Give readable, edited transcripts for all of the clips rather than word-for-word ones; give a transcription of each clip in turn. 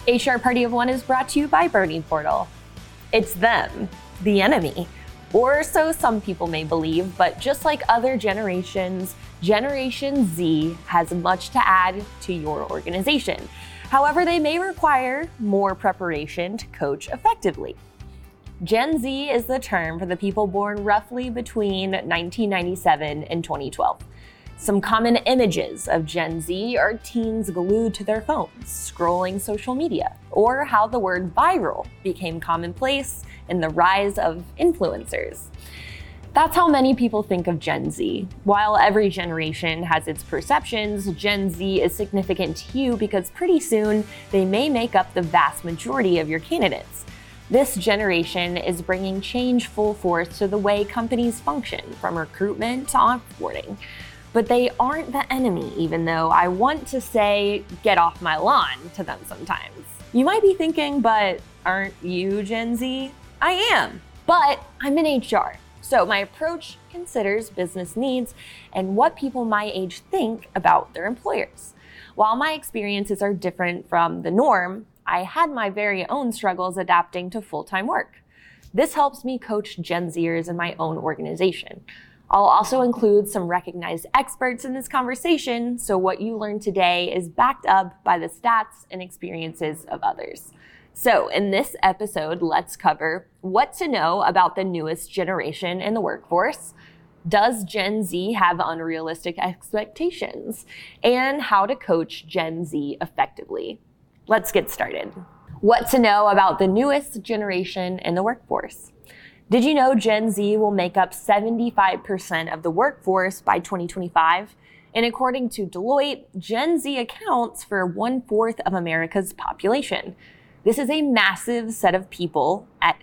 HR Party of One is brought to you by Burning Portal. It's them, the enemy, or so some people may believe, but just like other generations, Generation Z has much to add to your organization. However, they may require more preparation to coach effectively. Gen Z is the term for the people born roughly between 1997 and 2012. Some common images of Gen Z are teens glued to their phones, scrolling social media, or how the word viral became commonplace in the rise of influencers. That's how many people think of Gen Z. While every generation has its perceptions, Gen Z is significant to you because pretty soon they may make up the vast majority of your candidates. This generation is bringing change full force to the way companies function, from recruitment to onboarding. But they aren't the enemy, even though I want to say, get off my lawn to them sometimes. You might be thinking, but aren't you Gen Z? I am, but I'm in HR. So my approach considers business needs and what people my age think about their employers. While my experiences are different from the norm, I had my very own struggles adapting to full-time work. This helps me coach Gen Zers in my own organization. I'll also include some recognized experts in this conversation, so what you learn today is backed up by the stats and experiences of others. So in this episode, let's cover what to know about the newest generation in the workforce, does Gen Z have unrealistic expectations, and how to coach Gen Z effectively. Let's get started. What to know about the newest generation in the workforce. Did you know Gen Z will make up 75% of the workforce by 2025? And according to Deloitte, Gen Z accounts for 1/4 of America's population. This is a massive set of people at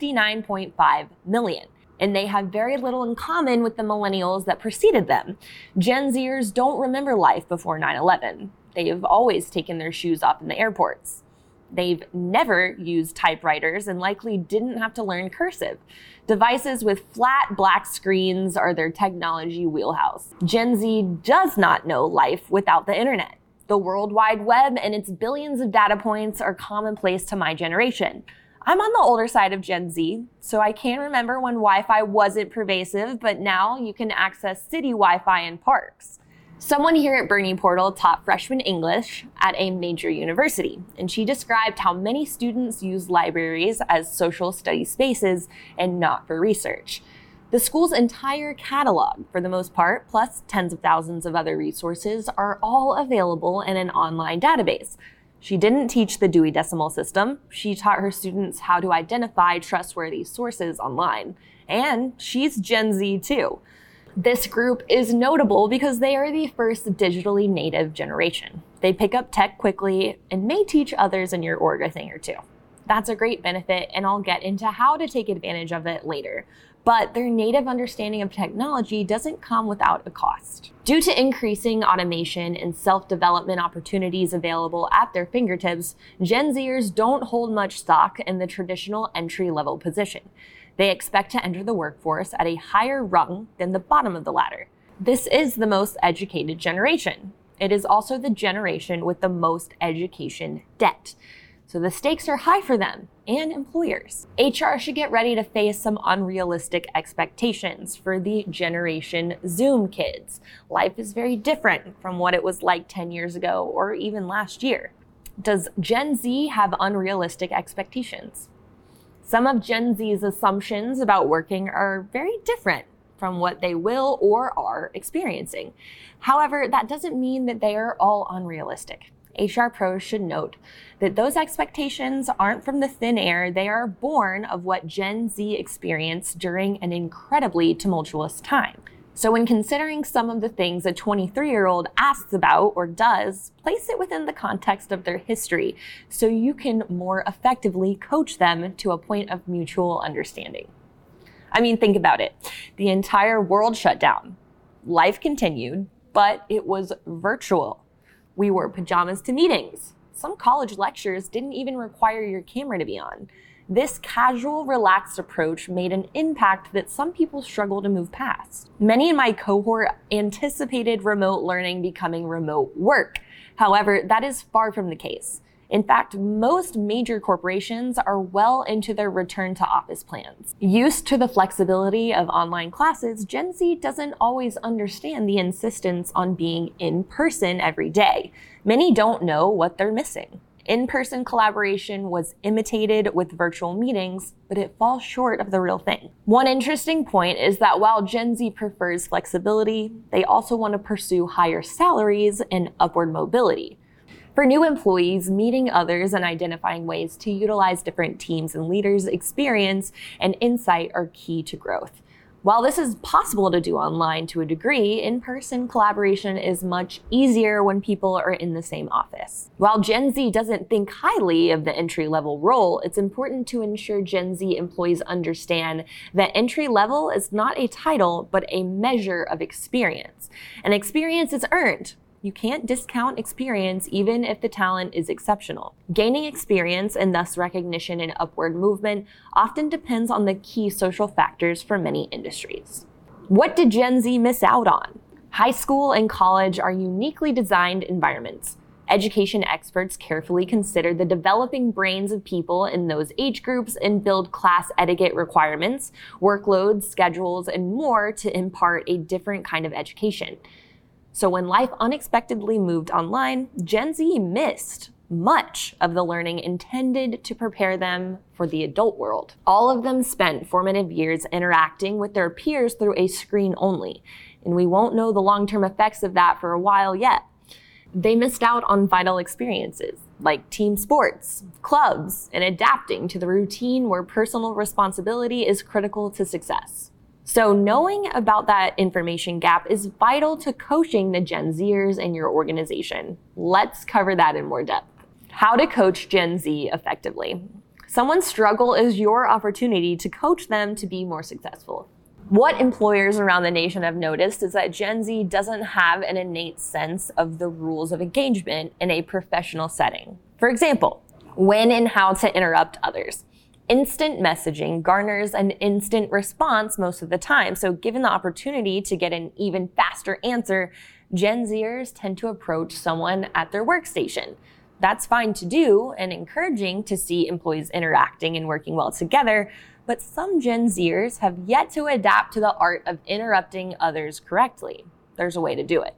69.5 million. And they have very little in common with the millennials that preceded them. Gen Zers don't remember life before 9/11. They have always taken their shoes off in the airports. They've never used typewriters and likely didn't have to learn cursive. Devices with flat black screens are their technology wheelhouse. Gen Z does not know life without the internet. The World Wide Web and its billions of data points are commonplace to my generation. I'm on the older side of Gen Z, so I can remember when Wi-Fi wasn't pervasive, but now you can access city Wi-Fi in parks. Someone here at Burning Portal taught freshman English at a major university, and she described how many students use libraries as social study spaces and not for research. The school's entire catalog, for the most part, plus tens of thousands of other resources, are all available in an online database. She didn't teach the Dewey Decimal System. She taught her students how to identify trustworthy sources online. And she's Gen Z too. This group is notable because they are the first digitally native generation. They pick up tech quickly and may teach others in your org a thing or two. That's a great benefit, and I'll get into how to take advantage of it later. But their native understanding of technology doesn't come without a cost. Due to increasing automation and self-development opportunities available at their fingertips, Gen Zers don't hold much stock in the traditional entry-level position. They expect to enter the workforce at a higher rung than the bottom of the ladder. This is the most educated generation. It is also the generation with the most education debt. So the stakes are high for them and employers. HR should get ready to face some unrealistic expectations for the Generation Zoom kids. Life is very different from what it was like 10 years ago or even last year. Does Gen Z have unrealistic expectations? Some of Gen Z's assumptions about working are very different from what they will or are experiencing. However, that doesn't mean that they are all unrealistic. HR pros should note that those expectations aren't from the thin air. They are born of what Gen Z experienced during an incredibly tumultuous time. So when considering some of the things a 23-year-old asks about or does, place it within the context of their history so you can more effectively coach them to a point of mutual understanding. I mean, think about it. The entire world shut down. Life continued, but it was virtual. We wore pajamas to meetings. Some college lectures didn't even require your camera to be on. This casual, relaxed approach made an impact that some people struggle to move past. Many in my cohort anticipated remote learning becoming remote work. However, that is far from the case. In fact, most major corporations are well into their return to office plans. Used to the flexibility of online classes, Gen Z doesn't always understand the insistence on being in person every day. Many don't know what they're missing. In-person collaboration was imitated with virtual meetings, but it falls short of the real thing. One interesting point is that while Gen Z prefers flexibility, they also want to pursue higher salaries and upward mobility. For new employees, meeting others and identifying ways to utilize different teams and leaders' experience and insight are key to growth. While this is possible to do online to a degree, in-person collaboration is much easier when people are in the same office. While Gen Z doesn't think highly of the entry-level role, it's important to ensure Gen Z employees understand that entry-level is not a title, but a measure of experience. And experience is earned. You can't discount experience even if the talent is exceptional. Gaining experience and thus recognition and upward movement often depends on the key social factors for many industries. What did Gen Z miss out on? High school and college are uniquely designed environments. Education experts carefully consider the developing brains of people in those age groups and build class etiquette requirements, workloads, schedules, and more to impart a different kind of education. So when life unexpectedly moved online, Gen Z missed much of the learning intended to prepare them for the adult world. All of them spent formative years interacting with their peers through a screen only, and we won't know the long-term effects of that for a while yet. They missed out on vital experiences like team sports, clubs, and adapting to the routine where personal responsibility is critical to success. So knowing about that information gap is vital to coaching the Gen Zers in your organization. Let's cover that in more depth. How to coach Gen Z effectively. Someone's struggle is your opportunity to coach them to be more successful. What employers around the nation have noticed is that Gen Z doesn't have an innate sense of the rules of engagement in a professional setting. For example, when and how to interrupt others. Instant messaging garners an instant response most of the time. So given the opportunity to get an even faster answer, Gen Zers tend to approach someone at their workstation. That's fine to do and encouraging to see employees interacting and working well together, but some Gen Zers have yet to adapt to the art of interrupting others correctly. There's a way to do it.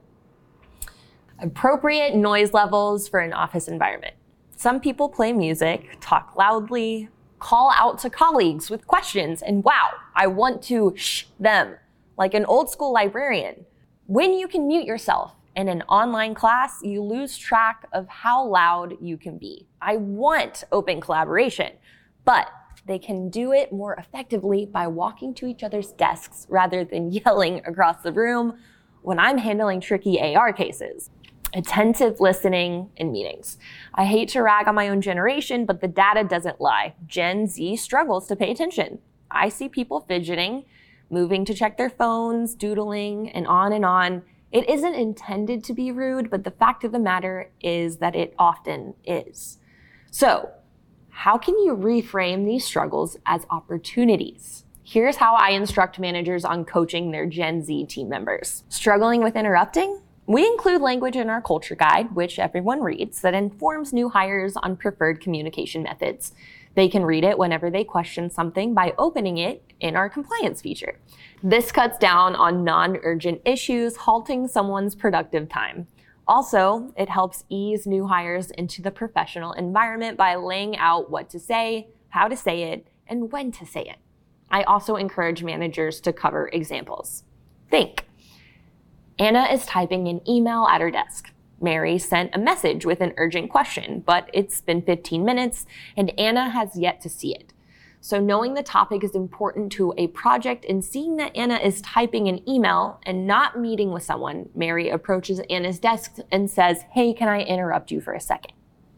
Appropriate noise levels for an office environment. Some people play music, talk loudly, call out to colleagues with questions, and wow, I want to shh them, like an old school librarian. When you can mute yourself in an online class, you lose track of how loud you can be. I want open collaboration, but they can do it more effectively by walking to each other's desks rather than yelling across the room when I'm handling tricky AR cases. Attentive listening in meetings. I hate to rag on my own generation, but the data doesn't lie. Gen Z struggles to pay attention. I see people fidgeting, moving to check their phones, doodling, and on and on. It isn't intended to be rude, but the fact of the matter is that it often is. So, how can you reframe these struggles as opportunities? Here's how I instruct managers on coaching their Gen Z team members. Struggling with interrupting? We include language in our culture guide, which everyone reads, that informs new hires on preferred communication methods. They can read it whenever they question something by opening it in our compliance feature. This cuts down on non-urgent issues, halting someone's productive time. Also, it helps ease new hires into the professional environment by laying out what to say, how to say it, and when to say it. I also encourage managers to cover examples. Think. Anna is typing an email at her desk. Mary sent a message with an urgent question, but it's been 15 minutes and Anna has yet to see it. So knowing the topic is important to a project and seeing that Anna is typing an email and not meeting with someone, Mary approaches Anna's desk and says, "Hey, can I interrupt you for a second?"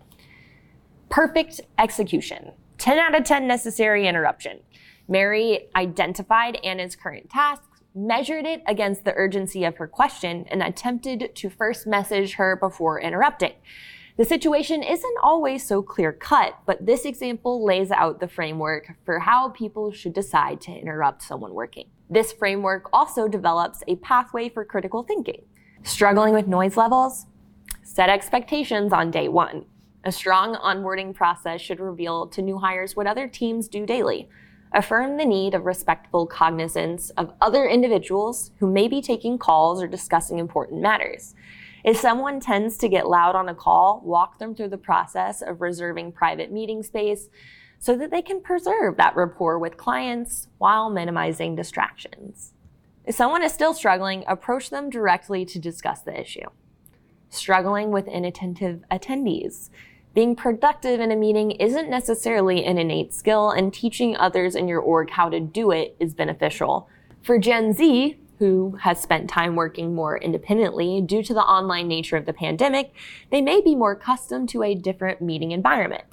Perfect execution. 10 out of 10 necessary interruption. Mary identified Anna's current tasks, measured it against the urgency of her question, and attempted to first message her before interrupting. The situation isn't always so clear-cut, but this example lays out the framework for how people should decide to interrupt someone working. This framework also develops a pathway for critical thinking. Struggling with noise levels? Set expectations on day one. A strong onboarding process should reveal to new hires what other teams do daily. Affirm the need of respectful cognizance of other individuals who may be taking calls or discussing important matters. If someone tends to get loud on a call, walk them through the process of reserving private meeting space so that they can preserve that rapport with clients while minimizing distractions. If someone is still struggling, approach them directly to discuss the issue. Struggling with inattentive attendees. Being productive in a meeting isn't necessarily an innate skill, and teaching others in your org how to do it is beneficial. For Gen Z, who has spent time working more independently due to the online nature of the pandemic, they may be more accustomed to a different meeting environment.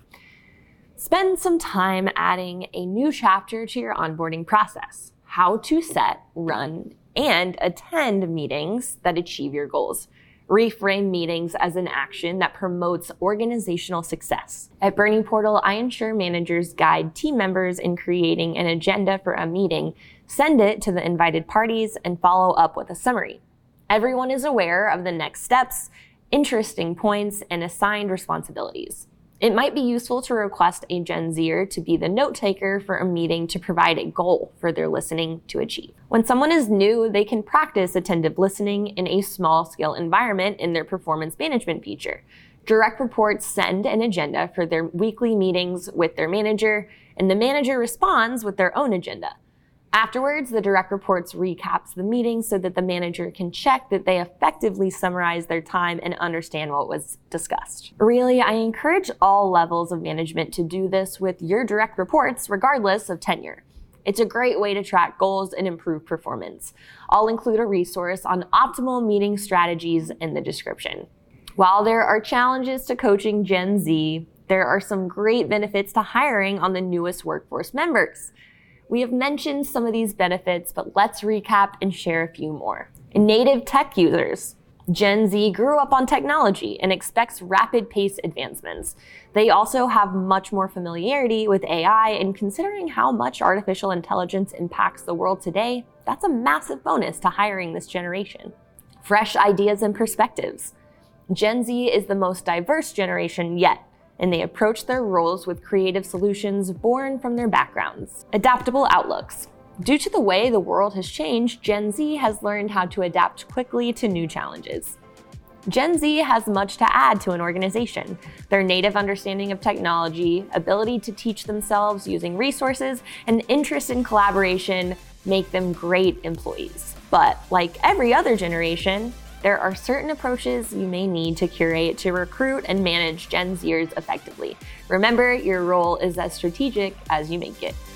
Spend some time adding a new chapter to your onboarding process: how to set, run, and attend meetings that achieve your goals. Reframe meetings as an action that promotes organizational success. At Burning Portal, I ensure managers guide team members in creating an agenda for a meeting, send it to the invited parties, and follow up with a summary. Everyone is aware of the next steps, interesting points, and assigned responsibilities. It might be useful to request a Gen Zer to be the note taker for a meeting to provide a goal for their listening to achieve. When someone is new, they can practice attentive listening in a small-scale environment in their performance management feature. Direct reports send an agenda for their weekly meetings with their manager, and the manager responds with their own agenda. Afterwards, the direct reports recaps the meeting so that the manager can check that they effectively summarize their time and understand what was discussed. Really, I encourage all levels of management to do this with your direct reports, regardless of tenure. It's a great way to track goals and improve performance. I'll include a resource on optimal meeting strategies in the description. While there are challenges to coaching Gen Z, there are some great benefits to hiring on the newest workforce members. We have mentioned some of these benefits, but let's recap and share a few more. Native tech users. Gen Z grew up on technology and expects rapid pace advancements. They also have much more familiarity with AI, and considering how much artificial intelligence impacts the world today, that's a massive bonus to hiring this generation. Fresh ideas and perspectives. Gen Z is the most diverse generation yet, and they approach their roles with creative solutions born from their backgrounds. Adaptable outlooks. Due to the way the world has changed, Gen Z has learned how to adapt quickly to new challenges. Gen Z has much to add to an organization. Their native understanding of technology, ability to teach themselves using resources, and interest in collaboration make them great employees. But like every other generation, there are certain approaches you may need to curate to recruit and manage Gen Zers effectively. Remember, your role is as strategic as you make it.